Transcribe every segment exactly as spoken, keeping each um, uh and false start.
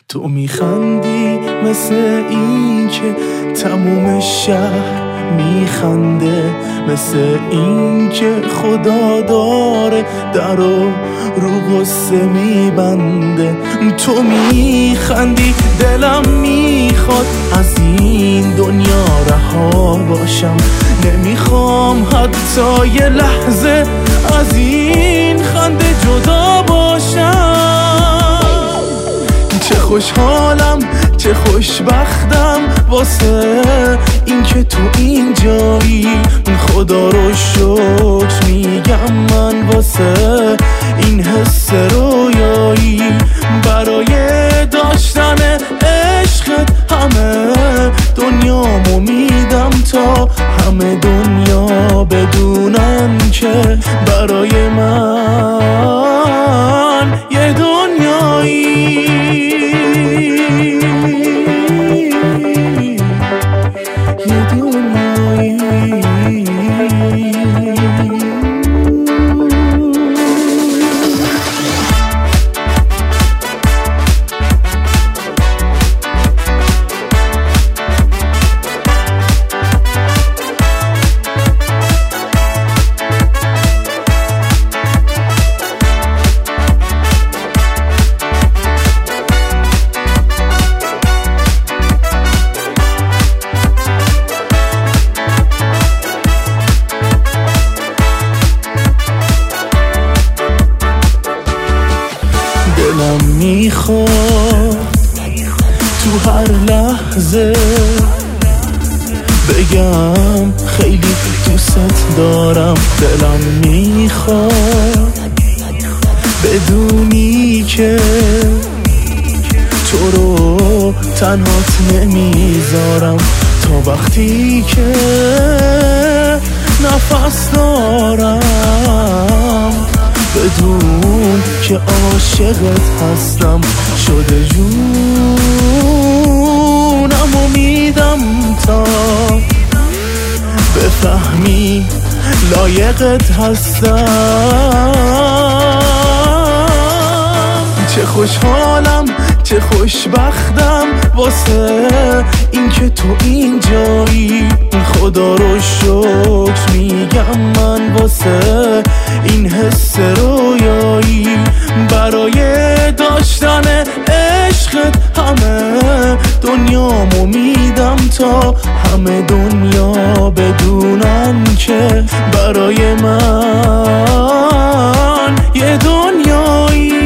تو میخندی مثل این که تموم شهر میخنده، مثل این که خدا داره در و رو غصه میبنده. تو میخندی دلم میخواد از این دنیا رها باشم، نمیخوام حتی یه لحظه از این خنده جدا باشم. چه خوشحالم چه خوشبختم واسه این که تو اینجایی، خدا رو شکر میگم من واسه این حس رویایی. برای داشتن عشقت همه دنیامو میدم تا همه دنیا بدونن که برای من یه دنیایی. دلم میخواد تو هر لحظه بگم خیلی دوست دارم. دلم میخواد بدونی که تو رو تنهات نمیذارم تا وقتی که نفس دارم. بدون که عاشقت هستم شده جونمو میدم تا بفهمی لایقت هستم. چه خوشحالم چه خوشبختم واسه این که تو اینجایی، خدا رو شکر میگم من واسه این حس رویایی. برای داشتن عشقت همه دنیامو میدم تا همه دنیا بدونن که برای من یه دنیایی.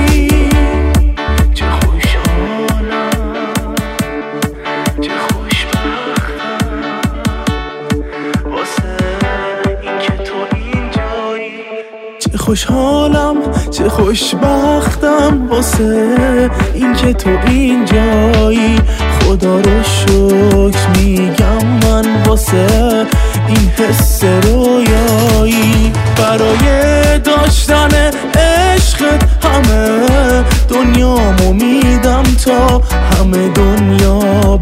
چه خوشحالم چه خوشبختم واسه این که تو اینجایی. چه خوشحالم چه خوشبختم واسه این که تو اینجایی. خدا رو شکر میگم من واسه این حس رویایی. برای داشتن عشقت همه دنیامو میدم تا همه دنیا